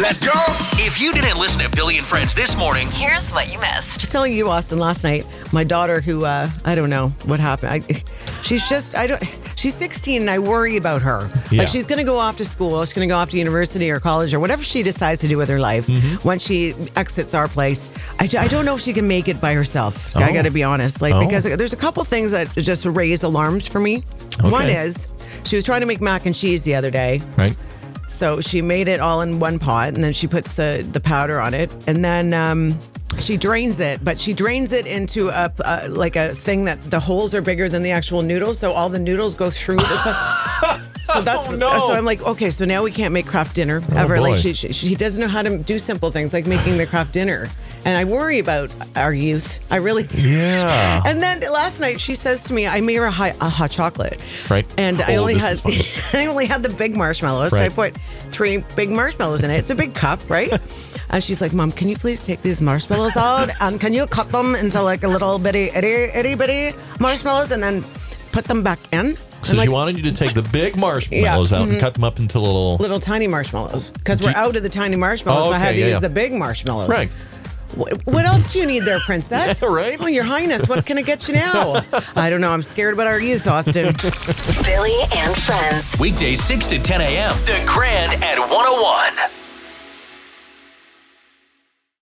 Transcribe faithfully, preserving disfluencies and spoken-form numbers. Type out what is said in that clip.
Let's go. If you didn't listen to Billy and Friends this morning, here's what you missed. I was telling you, Austin, last night, my daughter who, uh, I don't know what happened. I, she's just, I don't, she's sixteen and I worry about her. Yeah. Like she's going to go off to school. She's going to go off to university or college or whatever she decides to do with her life. Mm-hmm. When she exits our place, I, I don't know if she can make it by herself. Oh. I got to be honest. Like, Oh. because there's a couple things that just raise alarms for me. Okay. One is she was trying to make mac and cheese the other day. Right. So she made it all in one pot, and then she puts the, the powder on it, and then um, she drains it. But she drains it into a uh, like a thing that the holes are bigger than the actual noodles, so all the noodles go through the. So that's Oh, no. so I'm like, okay, so now we can't make craft dinner ever. boy. Like she, she she doesn't know how to do simple things like making the craft dinner, and I worry about our youth. I really do. Yeah. And then last night she says to me, I made her a hot, a hot chocolate. Right. And I Oh, only this had is funny. I only had the big marshmallows. So I Right. put three big marshmallows in it. It's a big cup, right? And she's like, Mom, can you please take these marshmallows out? And can you cut them into like a little bitty, itty, itty bitty marshmallows and then put them back in? So I'm she like, wanted you to take the big marshmallows Yeah. out and cut them up into little... little tiny marshmallows. Because Do we're you- out of the tiny marshmallows, Oh, so I had okay, to yeah, use yeah. the big marshmallows. Right. Wh- What else do you need there, princess? Yeah, right. Oh, your highness, what can I get you now? I don't know. I'm scared about our youth, Austin. Billy and Friends. weekdays six to ten a.m. The Grand at one oh one.